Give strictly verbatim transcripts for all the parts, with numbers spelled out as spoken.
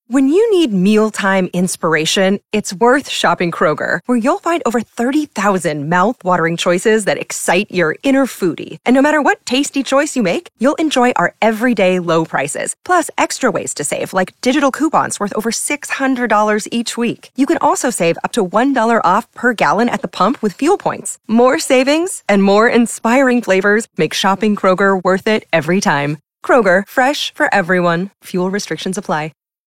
When you need mealtime inspiration, it's worth shopping Kroger, where you'll find over thirty thousand mouth-watering choices that excite your inner foodie. And no matter what tasty choice you make, you'll enjoy our everyday low prices, plus extra ways to save, like digital coupons worth over six hundred dollars each week. You can also save up to one dollar off per gallon at the pump with fuel points. More savings and more inspiring flavors make shopping Kroger worth it every time. Kroger, fresh for everyone. Fuel restrictions apply.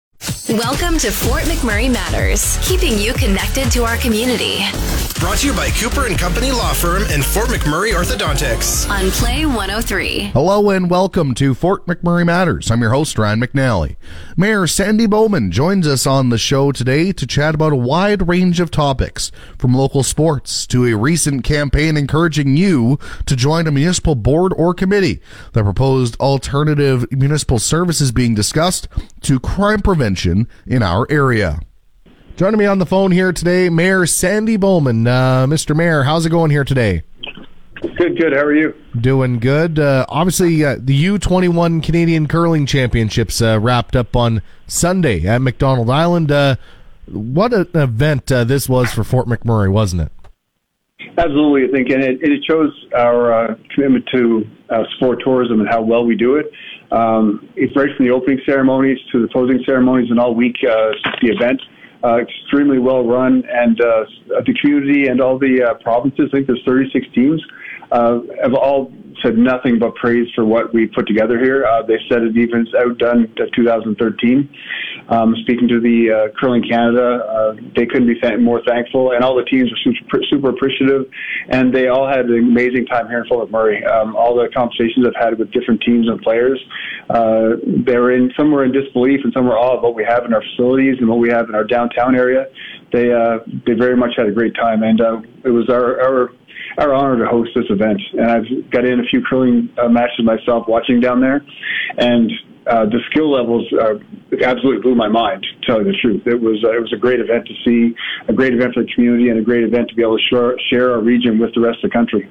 Welcome to Fort McMurray Matters, keeping you connected to our community. Brought to you by Cooper and Company Law Firm and Fort McMurray Orthodontics. On Play one oh three. Hello and welcome to Fort McMurray Matters. I'm your host, Ryan McNally. Mayor Sandy Bowman joins us on the show today to chat about a wide range of topics, from local sports to a recent campaign encouraging you to join a municipal board or committee, the proposed alternative municipal services being discussed, to crime prevention in our area. Joining me on the phone here today, Mayor Sandy Bowman. Uh, Mister Mayor, how's it going here today? Good, good. How are you? Doing good. Uh, obviously, uh, the U twenty-one Canadian Curling Championships uh, wrapped up on Sunday at McDonald Island. Uh, what an event uh, this was for Fort McMurray, wasn't it? Absolutely, I think, and it, it shows our uh, commitment to uh, sport tourism and how well we do it. Um, it's right from the opening ceremonies to the closing ceremonies and all week uh, since the event. Uh, extremely well run, and uh, the community and all the uh, provinces, I think there's thirty-six teams, uh, have all said nothing but praise for what we put together here. Uh, they said it even outdone two thousand thirteen. Um, speaking to the uh, Curling Canada, uh, they couldn't be th- more thankful, and all the teams were super, super appreciative, and they all had an amazing time here in Fort McMurray. Um, all the conversations I've had with different teams and players, uh, they were in, some were in disbelief and some were awe of what we have in our facilities and what we have in our downtown area. They uh, they very much had a great time, and uh, it was our, our our honor to host this event. And I've got in a few curling uh, matches myself watching down there, and uh, the skill levels uh, absolutely blew my mind, to tell you the truth. It was uh, it was a great event to see, a great event for the community, and a great event to be able to share, share our region with the rest of the country.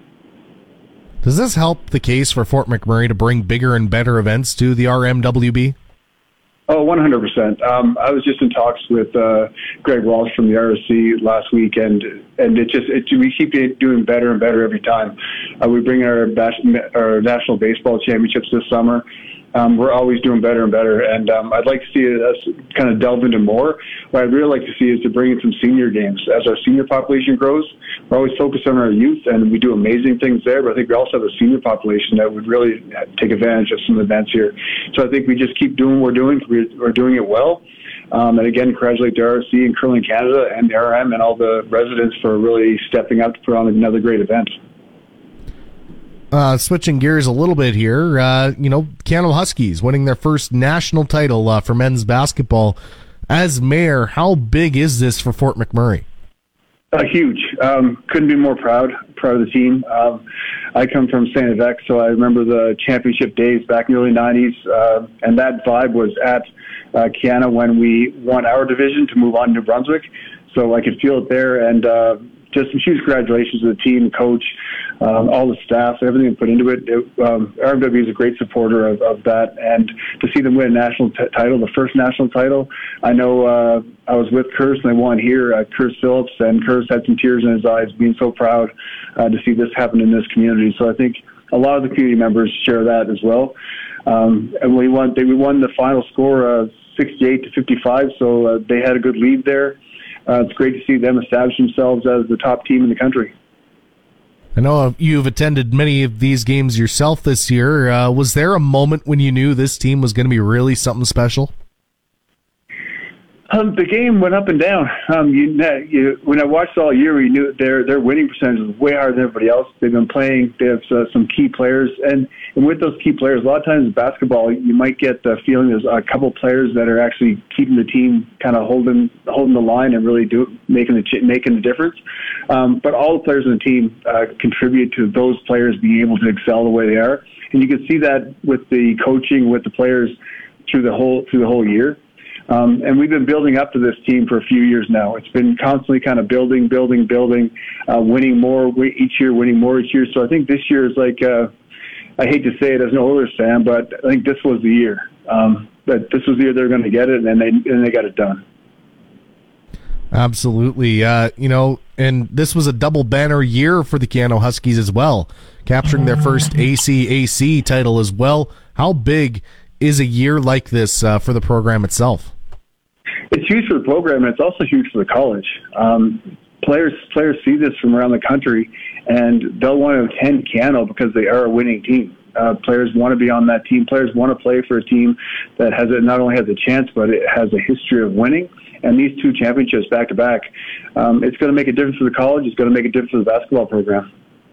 Does this help the case for Fort McMurray to bring bigger and better events to the R M W B? Oh, one hundred percent. Um, I was just in talks with uh, Greg Walsh from the R S C last week, and and it just it, we keep doing better and better every time. Uh, we bring our, bas- our national baseball championships this summer. Um, we're always doing better and better, and um, I'd like to see us kind of delve into more. What I'd really like to see is to bring in some senior games. As our senior population grows, we're always focused on our youth, and we do amazing things there, but I think we also have a senior population that would really take advantage of some events here. So I think we just keep doing what we're doing. We're doing it well. Um, and again, congratulate the R S C and Curling Canada and the R M and all the residents for really stepping up to put on another great event. Uh, switching gears a little bit here, uh, you know, Canada Huskies winning their first national title uh, for men's basketball. As mayor, how big is this for Fort McMurray? Uh, huge. Um, couldn't be more proud, proud of the team. Um, I come from Saint Évêque, so I remember the championship days back in the early nineties, uh, and that vibe was at uh, Canada when we won our division to move on to New Brunswick. So I could feel it there, and uh, just some huge congratulations to the team, coach, um, all the staff, everything put into it. it um, R M W is a great supporter of, of that, and to see them win a national t- title, the first national title. I know uh, I was with Curtis and they won here, uh, Curtis Phillips, and Curtis had some tears in his eyes, being so proud uh, to see this happen in this community. So I think a lot of the community members share that as well. Um, and we won, they, we won the final score of sixty-eight to fifty-five, so uh, they had a good lead there. Uh, it's great to see them establish themselves as the top team in the country. I know you've attended many of these games yourself this year. Uh, was there a moment when you knew this team was going to be really something special? Um, the game went up and down. Um, you, you, when I watched all year, we knew their their winning percentage was way higher than everybody else. They've been playing. They have uh, some key players, and, and with those key players, a lot of times in basketball, you might get the feeling there's a couple players that are actually keeping the team kind of holding holding the line and really do making the making the difference. Um, but all the players on the team uh, contribute to those players being able to excel the way they are, and you can see that with the coaching with the players through the whole through the whole year. Um, and we've been building up to this team for a few years now. It's been constantly kind of building, building, building, uh, winning more each year, winning more each year. So I think this year is like, uh, I hate to say it as an Oilers fan, but I think this was the year. Um, that this was the year they were going to get it, and they and they got it done. Absolutely. Uh, you know, and this was a double banner year for the Keyano Huskies as well, capturing their first A C A C title as well. How big is a year like this uh, for the program itself? It's huge for the program, and it's also huge for the college. Um, players players see this from around the country, and they'll want to attend Keyano because they are a winning team. Uh, players want to be on that team. Players want to play for a team that has a, not only has a chance, but it has a history of winning. And these two championships back to back, um, it's going to make a difference for the college. It's going to make a difference for the basketball program.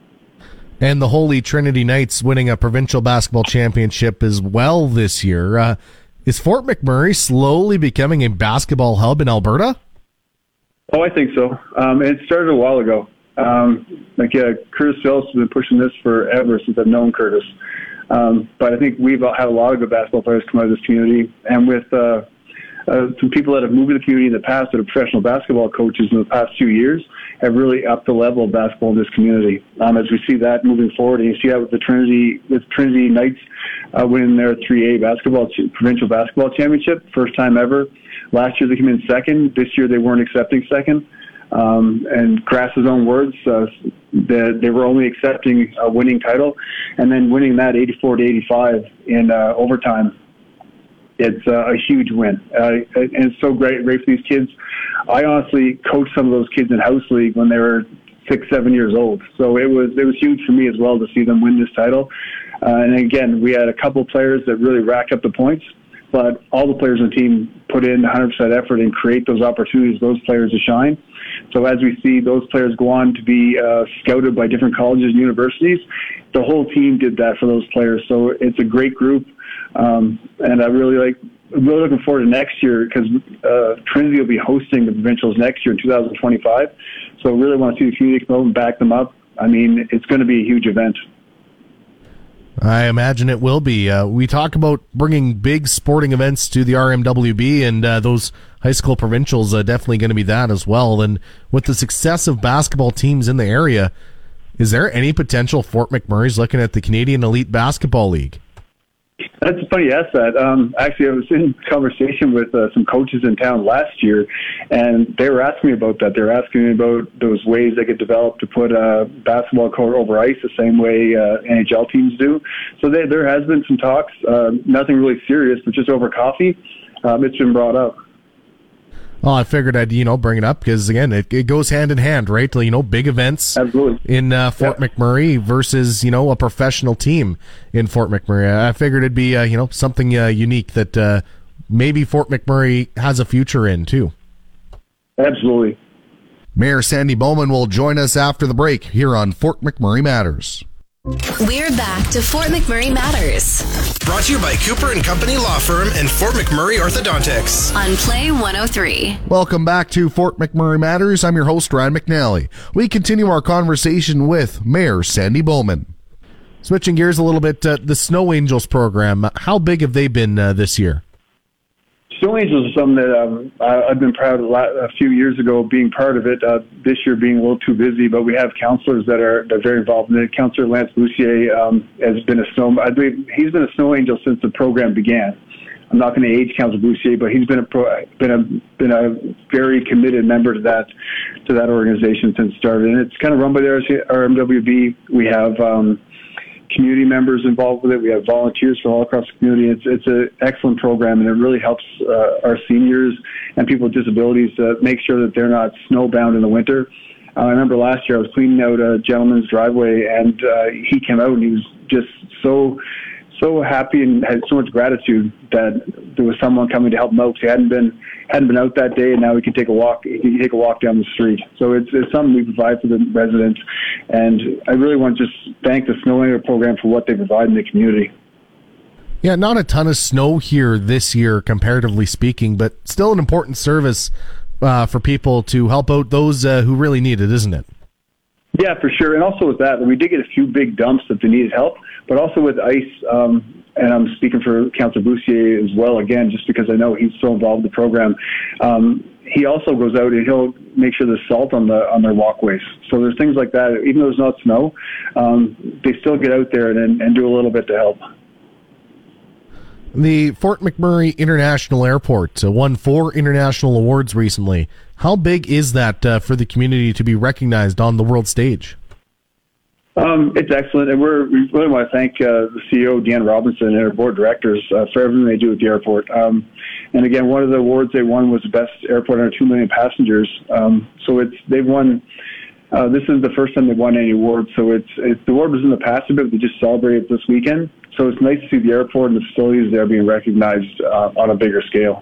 And the Holy Trinity Knights winning a provincial basketball championship as well this year. Uh, is Fort McMurray slowly becoming a basketball hub in Alberta? Oh, I think so. Um, it started a while ago. Um, like yeah, Curtis Phillips has been pushing this forever since I've known Curtis. Um, but I think we've had a lot of good basketball players come out of this community, and with uh, uh, some people that have moved to the community in the past that are professional basketball coaches in the past few years have really upped the level of basketball in this community. Um, as we see that moving forward, and you see that with the Trinity, with Trinity Knights uh, winning their three A basketball provincial basketball championship, first time ever. Last year they came in second. This year they weren't accepting second. Um, and Grass's own words, uh, that they were only accepting a winning title, and then winning that eighty-four to eighty-five in uh, overtime. It's uh, a huge win, uh, and it's so great, great for these kids. I honestly coached some of those kids in house league when they were six, seven years old, so it was it was huge for me as well to see them win this title. Uh, and again, we had a couple of players that really racked up the points, but all the players on the team put in one hundred percent effort and create those opportunities, those players to shine. So as we see those players go on to be uh, scouted by different colleges and universities, the whole team did that for those players. So it's a great group, um, and I really like. I'm really looking forward to next year because uh, Trinity will be hosting the provincials next year in two thousand twenty-five. So I really want to see the community come out and back them up. I mean, it's going to be a huge event. I imagine it will be. Uh, we talk about bringing big sporting events to the R M W B, and uh, those high school provincials are definitely going to be that as well. And with the success of basketball teams in the area, is there any potential Fort McMurray's looking at the Canadian Elite Basketball League? That's funny you asked that. Um, actually, I was in conversation with uh, some coaches in town last year, and they were asking me about that. They were asking me about those ways they could develop to put a basketball court over ice the same way uh, N H L teams do. So they, there has been some talks, uh, nothing really serious, but just over coffee. Um, it's been brought up. Well, I figured I'd, you know, bring it up because, again, it, it goes hand in hand, right? You know, big events Absolutely. in uh, Fort yeah. McMurray versus, you know, a professional team in Fort McMurray. I figured it'd be, uh, you know, something uh, unique that uh, maybe Fort McMurray has a future in, too. Absolutely. Mayor Sandy Bowman will join us after the break here on Fort McMurray Matters. We're back to Fort McMurray Matters Brought to you by Cooper and Company Law Firm and Fort McMurray Orthodontics. on Play one oh three. Welcome back to Fort McMurray Matters. I'm your host, Ryan McNally. We continue our conversation with Mayor Sandy Bowman. Switching gears a little bit, uh, the Snow Angels program, how big have they been uh, this year? Snow Angels is something that um, I, I've been proud of a, lot, a few years ago being part of it. Uh, this year being a little too busy, but we have counselors that are, that are very involved in it. Counselor Lance Boussier um, has been a snow. I believe he's been a Snow Angel since the program began. I'm not going to age Counselor Boussier, but he's been a pro, been a been a very committed member to that to that organization since it started. And it's kind of run by the R M W B. We have um, community members involved with it. We have volunteers from all across the community. It's it's an excellent program, and it really helps uh, our seniors and people with disabilities to make sure that they're not snowbound in the winter. Uh, I remember last year I was cleaning out a gentleman's driveway, and uh, he came out and he was just so so happy and had so much gratitude that there was someone coming to help him out. He hadn't been hadn't been out that day, and now he can take a walk. He can take a walk down the street. So it's, it's something we provide for the residents, and I really want to just thank the Snow Angel program for what they provide in the community. Yeah, not a ton of snow here this year, comparatively speaking, but still an important service uh, for people to help out those uh, who really need it, isn't it? Yeah, for sure. And also with that, we did get a few big dumps that they needed help, but also with ice, um, and I'm speaking for Councillor Boussier as well, again, just because I know he's so involved in the program. Um, he also goes out and he'll make sure there's salt on the on their walkways. So there's things like that. Even though there's not snow, um, they still get out there and, and do a little bit to help. The Fort McMurray International Airport uh, won four international awards recently. How big is that uh, for the community to be recognized on the world stage? Um, it's excellent, and we're, we really want to thank uh, the C E O, Deanna Robinson, and our board of directors uh, for everything they do at the airport. Um, and again, one of the awards they won was the best airport under two million passengers. Um, so it's they've won. Uh, this is the first time they've won any award. So it's, it's the award was in the past a bit. They just celebrated it this weekend. So it's nice to see the airport and the facilities there being recognized uh, on a bigger scale.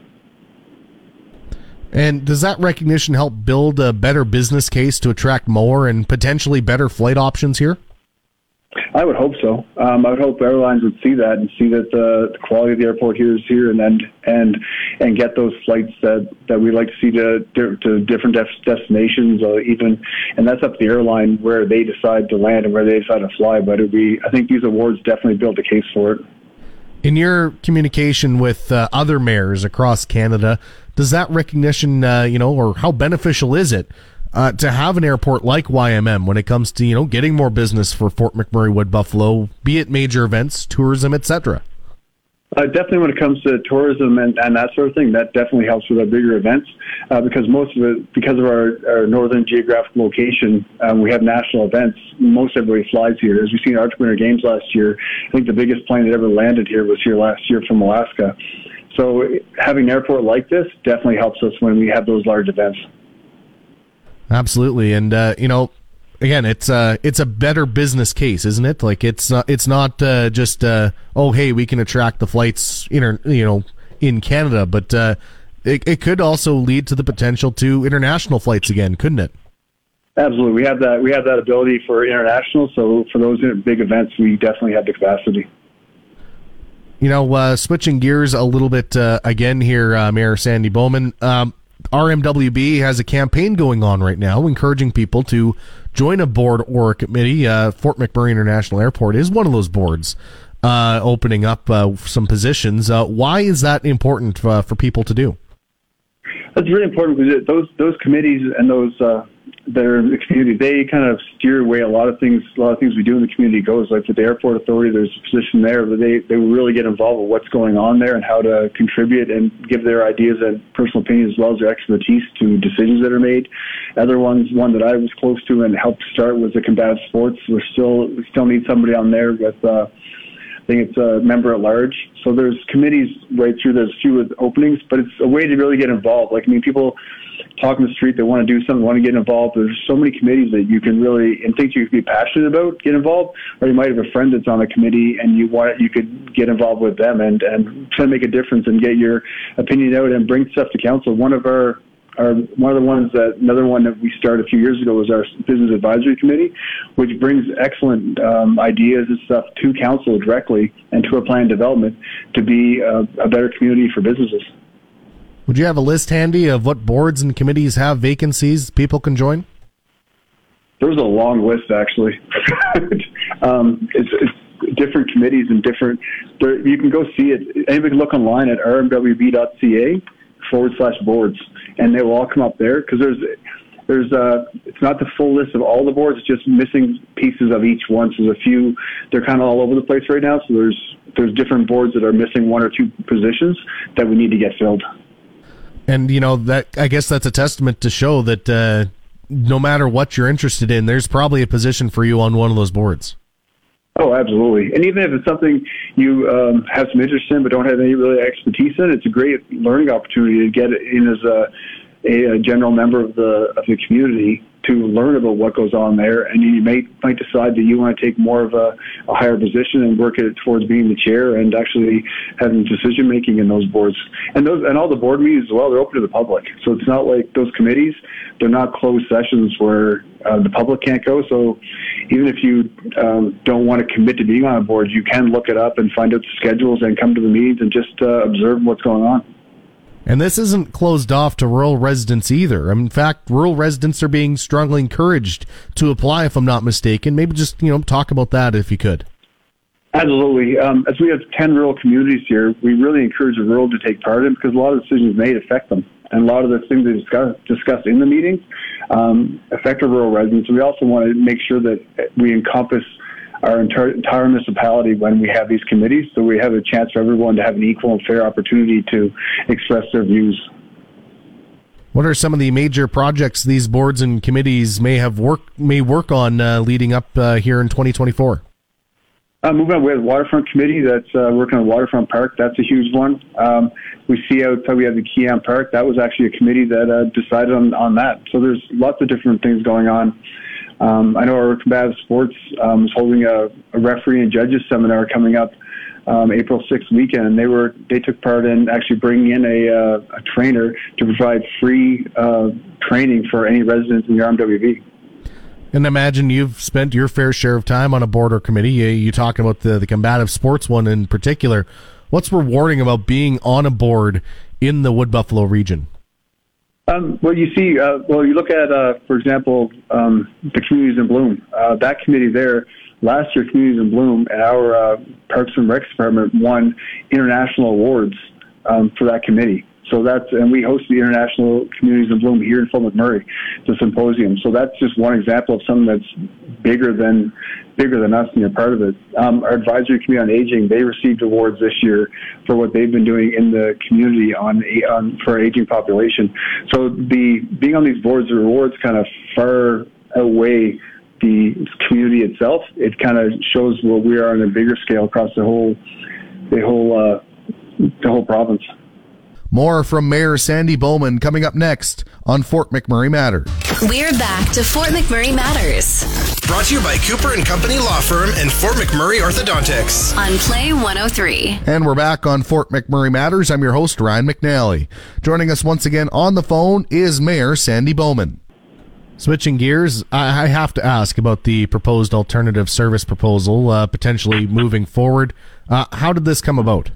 And does that recognition help build a better business case to attract more and potentially better flight options here? I would hope so. Um, I would hope airlines would see that and see that the, the quality of the airport here is here, and then and and get those flights that, that we like to see to to different def- destinations, uh, even, and that's up to the airline where they decide to land and where they decide to fly. But it be I think these awards definitely build a case for it. In your communication with uh, other mayors across Canada, does that recognition, uh, you know, or how beneficial is it uh, to have an airport like Y M M when it comes to, you know, getting more business for Fort McMurray Wood Buffalo, be it major events, tourism, et cetera? Uh, definitely when it comes to tourism and, and that sort of thing, that definitely helps with our bigger events uh, because most of it, because of our, our northern geographic location, um, we have national events. Most everybody flies here. As we've seen Arctic Winter Games last year, I think the biggest plane that ever landed here was here last year from Alaska. So having an airport like this definitely helps us when we have those large events. Absolutely. And, uh, you know, again, it's uh, it's a better business case, isn't it? Like it's not, it's not uh, just uh, oh, hey, we can attract the flights, inter- you know, in Canada, but uh, it it could also lead to the potential to international flights again, couldn't it? Absolutely, we have that we have that ability for international. So for those big events, we definitely have the capacity. You know, uh, switching gears a little bit uh, again here, uh, Mayor Sandy Bowman. Um, R M W B has a campaign going on right now encouraging people to join a board or a committee. Uh, Fort McMurray International Airport is one of those boards uh, opening up uh, some positions. Uh, why is that important uh, for people to do? That's really important because those those committees and those uh, that are in the community, they kind of steer away a lot of things. A lot of things we do in the community goes. Like with the airport authority, there's a position there, but they they really get involved with what's going on there and how to contribute and give their ideas and personal opinions as well as their expertise to decisions that are made. Other ones, one that I was close to and helped start was the combative sports. We're still we still need somebody on there with. Uh, I think it's a member at large. So there's committees right through. There's a few openings, but it's a way to really get involved. Like, I mean, people talk on the street, they want to do something, want to get involved. There's so many committees that you can really, and things you could be passionate about, get involved. Or you might have a friend that's on a committee and you want, you could get involved with them and, and try to make a difference and get your opinion out and bring stuff to council. One of our Our, one of the ones that, another one that we started a few years ago was our Business Advisory Committee, which brings excellent um, ideas and stuff to council directly and to our plan development to be a, a better community for businesses. Would you have a list handy of what boards and committees have vacancies people can join? There's a long list, actually. um, it's, it's different committees and different, there, you can go see it. Anybody can look online at r m w b dot c a forward slash boards, and they will all come up there because there's, there's uh, it's not the full list of all the boards, it's just missing pieces of each one. So there's a few, they're kind of all over the place right now. So there's, there's different boards that are missing one or two positions that we need to get filled. And, you know, that I guess that's a testament to show that uh, no matter what you're interested in, there's probably a position for you on one of those boards. Oh, absolutely. And even if it's something you um, have some interest in but don't have any really expertise in, it's a great learning opportunity to get in as a, a, a general member of the of the community to learn about what goes on there. And you may might decide that you want to take more of a, a higher position and work it towards being the chair and actually having decision making in those boards. And those and all the board meetings as well, they're open to the public. So it's not like those committees, they're not closed sessions where uh, the public can't go. So even if you um, don't want to commit to being on a board, you can look it up and find out the schedules and come to the meetings and just uh, observe what's going on. And this isn't closed off to rural residents either. In fact, rural residents are being strongly encouraged to apply, if I'm not mistaken. Maybe just, you know, talk about that if you could. Absolutely. Um, as we have ten rural communities here, we really encourage the rural to take part in it because a lot of decisions made affect them. And a lot of the things they discuss, discuss in the meetings um, affect our rural residents. We also want to make sure that we encompass our entire, entire municipality when we have these committees, so we have a chance for everyone to have an equal and fair opportunity to express their views. What are some of the major projects these boards and committees may have work may work on uh, leading up uh, here in twenty twenty-four? Uh, moving on, we have the Waterfront Committee that's uh, working on Waterfront Park. That's a huge one. Um, we see outside we have the Keam Park. That was actually a committee that uh, decided on, on that. So there's lots of different things going on. Um, I know our combative sports um, is holding a, a referee and judges seminar coming up um, April sixth weekend, and they were they took part in actually bringing in a, uh, a trainer to provide free uh, training for any residents in the R M W B. And imagine you've spent your fair share of time on a board or committee. You, you talking about the, the combative sports one in particular. What's rewarding about being on a board in the Wood Buffalo region? Um, well, you see, uh, well, you look at, uh, for example, um, the Communities in Bloom. Uh, that committee there, last year, Communities in Bloom, and our uh, Parks and Recs Department won international awards um, for that committee. So that's, and we host the International Communities in Bloom here in Fort McMurray, the symposium. So that's just one example of something that's bigger than bigger than us, and you're part of it. Um, our advisory committee on aging, they received awards this year for what they've been doing in the community on, on for our aging population. So the being on these boards, the rewards kind of far outweigh the community itself. It kind of shows where we are on a bigger scale across the whole the whole uh, the whole province. More from Mayor Sandy Bowman coming up next on Fort McMurray Matters. We're back to Fort McMurray Matters. Brought to you by Cooper and Company Law Firm and Fort McMurray Orthodontics. On Play one oh three. And we're back on Fort McMurray Matters. I'm your host, Ryan McNally. Joining us once again on the phone is Mayor Sandy Bowman. Switching gears, I have to ask about the proposed alternative service proposal, uh, potentially moving forward. Uh, how did this come about?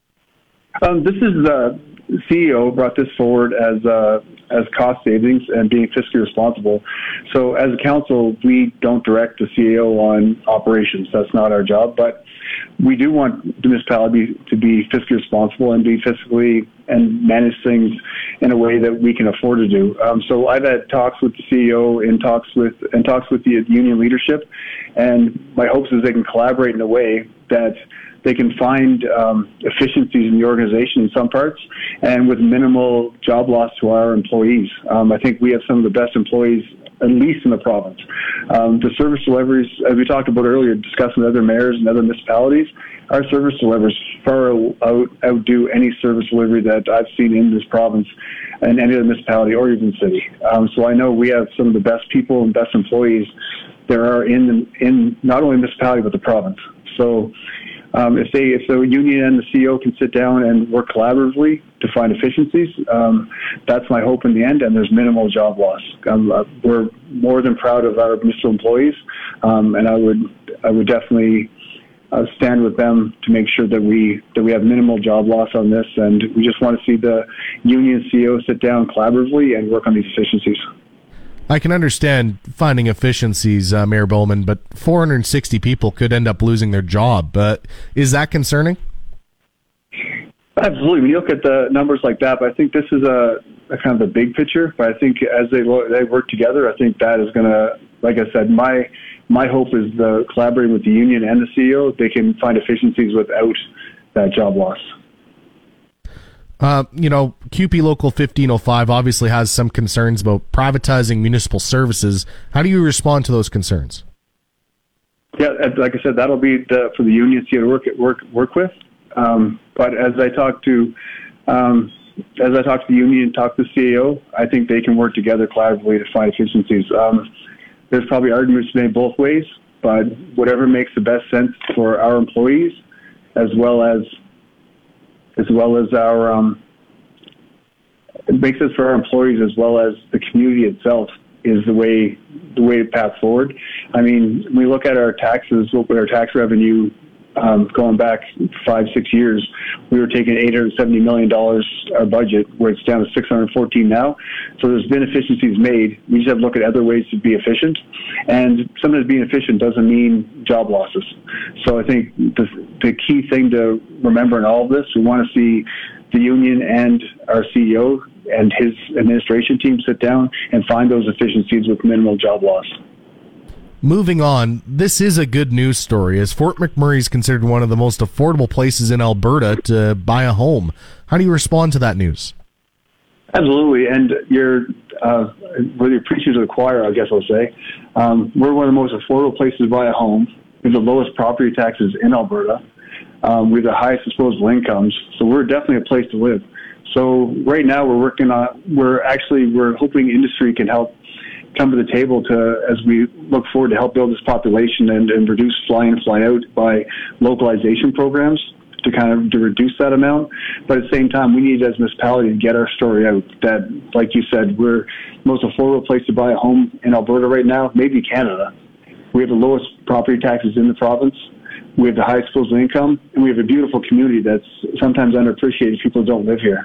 Um, this is the C E O brought this forward as uh, as cost savings and being fiscally responsible. So as a council, we don't direct the C E O on operations. That's not our job. But we do want the municipality to be fiscally responsible and be fiscally and manage things in a way that we can afford to do. Um, so I've had talks with the C E O and talks with and talks with the union leadership, and my hopes is they can collaborate in a way that they can find um, efficiencies in the organization in some parts and with minimal job loss to our employees. Um, I think we have some of the best employees, at least in the province. Um, the service deliveries, as we talked about earlier, discussing with other mayors and other municipalities, our service deliveries far out, outdo any service delivery that I've seen in this province and any other municipality or even city. Um, so I know we have some of the best people and best employees there are in, in not only the municipality but the province. So Um, if they, if the union and the C E O can sit down and work collaboratively to find efficiencies, um, that's my hope in the end. And there's minimal job loss. Um, uh, we're more than proud of our municipal employees, um, and I would, I would definitely uh, stand with them to make sure that we that we have minimal job loss on this. And we just want to see the union C E O sit down collaboratively and work on these efficiencies. I can understand finding efficiencies, uh, Mayor Bowman, but four hundred sixty people could end up losing their job. But is that concerning? Absolutely. When you look at the numbers like that, but I think this is a, a kind of a big picture. But I think as they they work together, I think that is going to, like I said, my my hope is the collaborating with the union and the C E O, they can find efficiencies without that job loss. Uh, you know, Q P Local fifteen oh five obviously has some concerns about privatizing municipal services. How do you respond to those concerns? Yeah, like I said, that'll be the, for the union to work work work with. Um, but as I talk to um, as I talk to the union, talk to the C E O, I think they can work together collaboratively to find efficiencies. Um, there's probably arguments made both ways, but whatever makes the best sense for our employees, as well as as well as our, um, it makes sense for our employees as well as the community itself is the way, the way to path forward. I mean, when we look at our taxes, look at our tax revenue, um, going back five, six years, we were taking eight hundred seventy million dollars our budget, where it's down to six hundred fourteen now. So there's been efficiencies made. We just have to look at other ways to be efficient. And sometimes being efficient doesn't mean job losses. So I think the, the key thing to remember in all of this, we want to see the union and our C E O and his administration team sit down and find those efficiencies with minimal job loss. Moving on, this is a good news story, as Fort McMurray is considered one of the most affordable places in Alberta to buy a home. How do you respond to that news? Absolutely, and you're uh, really preaching to the choir, I guess I'll say. Um, we're one of the most affordable places to buy a home. We have the lowest property taxes in Alberta. Um, we have the highest disposable incomes, so we're definitely a place to live. So right now we're working on, we're actually, we're hoping industry can help come to the table to, as we look forward to help build this population and, and reduce fly in, fly out by localization programs to kind of to reduce that amount. But at the same time, we need as a municipality to get our story out that, like you said, we're the most affordable place to buy a home in Alberta right now, maybe Canada. We have the lowest property taxes in the province. We have the highest disposable income, and we have a beautiful community that's sometimes underappreciated. People don't live here.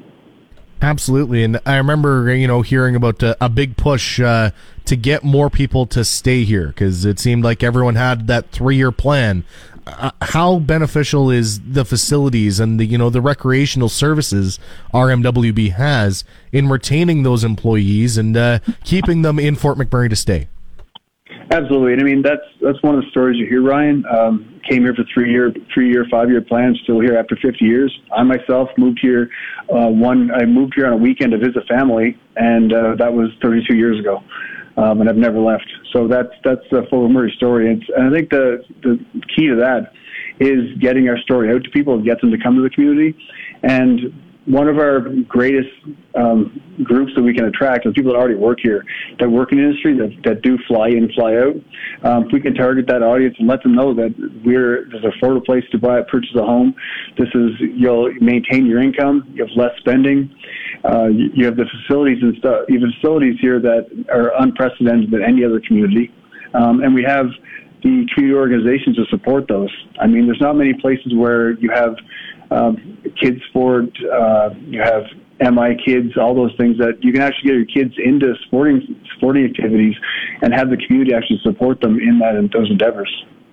Absolutely, and I remember, you know, hearing about a, a big push uh, to get more people to stay here, because it seemed like everyone had that three-year plan. Uh, how beneficial is the facilities and the, you know, the recreational services R M W B has in retaining those employees and uh, keeping them in Fort McMurray to stay? Absolutely, and I mean that's that's one of the stories you hear. Ryan um, came here for three year, three year, five year plans. Still here after fifty years. I myself moved here. Uh, one, I moved here on a weekend to visit family, and uh, that was thirty-two years ago, um, and I've never left. So that's that's the Fort McMurray story, and, and I think the the key to that is getting our story out to people, get them to come to the community, and one of our greatest um, groups that we can attract are people that already work here, that work in the industry, that, that do fly in, fly out. Um, if we can target that audience and let them know that we're there's an affordable place to buy, purchase a home. This is, you'll maintain your income, you have less spending, uh, you, you have the facilities and stuff, you have facilities here that are unprecedented than any other community, um, and we have the community organizations to support those. I mean, there's not many places where you have Um, kids sport, uh, you have M I kids, all those things that you can actually get your kids into sporting sporting activities and have the community actually support them in that in those endeavors.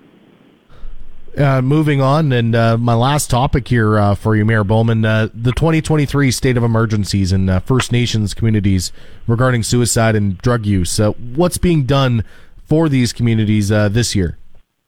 Uh, moving on, and uh, my last topic here uh, for you, Mayor Bowman, uh, the twenty twenty-three State of Emergencies in uh, First Nations communities regarding suicide and drug use. Uh, what's being done for these communities uh, this year?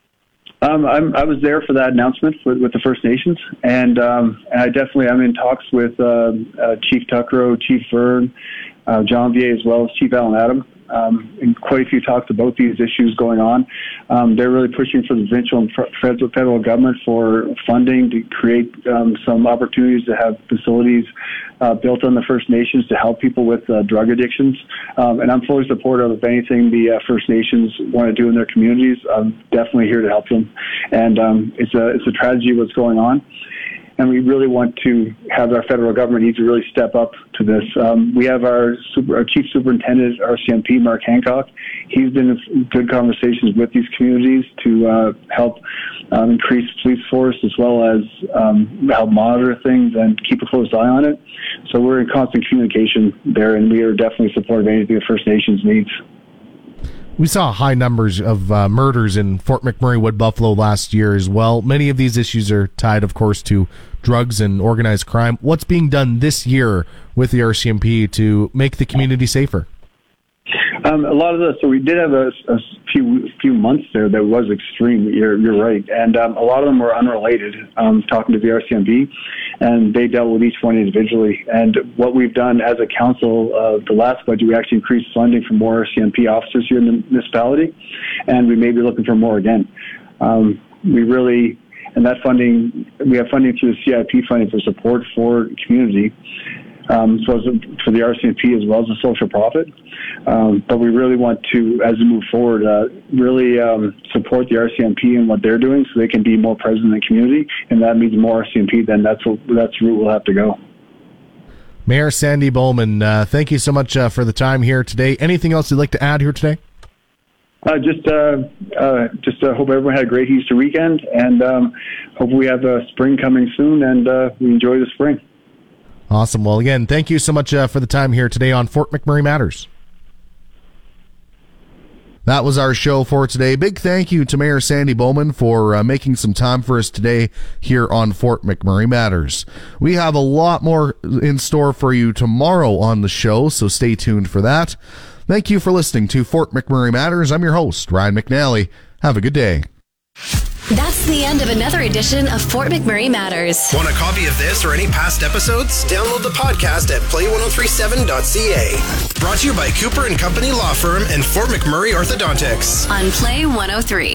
Um, I'm, I was there for that announcement with, with the First Nations, and, um, and I definitely I'm in talks with uh, uh, Chief Tuckrow, Chief Vern, uh, John Vier, as well as Chief Alan Adam, um, and quite a few talks about these issues going on. Um, they're really pushing for the provincial and federal, federal government for funding to create um, some opportunities to have facilities uh, built on the First Nations to help people with uh, drug addictions. Um, and I'm fully supportive of anything the uh, First Nations want to do in their communities. I'm definitely here to help them. And um, it's a it's a tragedy what's going on. And we really want to have our federal government need to really step up to this. Um, we have our, super, our Chief Superintendent, R C M P, Mark Hancock. He's been in good conversations with these communities to uh, help um, increase police force as well as um, help monitor things and keep a close eye on it. So we're in constant communication there, and we are definitely supportive of anything the First Nations needs. We saw high numbers of uh, murders in Fort McMurray, Wood Buffalo last year as well. Many of these issues are tied, of course, to drugs and organized crime. What's being done this year with the R C M P to make the community safer? Um, a lot of this, so we did have a, a few few months there that was extreme. You're, you're right. And um, a lot of them were unrelated, um, talking to the R C M P, and they dealt with each one individually. And what we've done as a council, uh, the last budget, we actually increased funding for more R C M P officers here in the municipality, and we may be looking for more again. Um, we really, and that funding, we have funding through the C I P funding for support for the community. Um, so as a, for the R C M P as well as the social profit. Um, but we really want to, as we move forward, uh, really um, support the R C M P and what they're doing so they can be more present in the community. And that means more R C M P, then that's, what, that's the route we'll have to go. Mayor Sandy Bowman, uh, thank you so much uh, for the time here today. Anything else you'd like to add here today? Uh, just uh, uh, just uh, hope everyone had a great Easter weekend, and um, hope we have uh, spring coming soon, and uh, we enjoy the spring. Awesome. Well, again, thank you so much uh, for the time here today on Fort McMurray Matters. That was our show for today. Big thank you to Mayor Sandy Bowman for uh, making some time for us today here on Fort McMurray Matters. We have a lot more in store for you tomorrow on the show, so stay tuned for that. Thank you for listening to Fort McMurray Matters. I'm your host, Ryan McNally. Have a good day. That's the end of another edition of Fort McMurray Matters. Want a copy of this or any past episodes? Download the podcast at play ten thirty-seven dot c a. Brought to you by Cooper and Company Law Firm and Fort McMurray Orthodontics. On Play one oh three.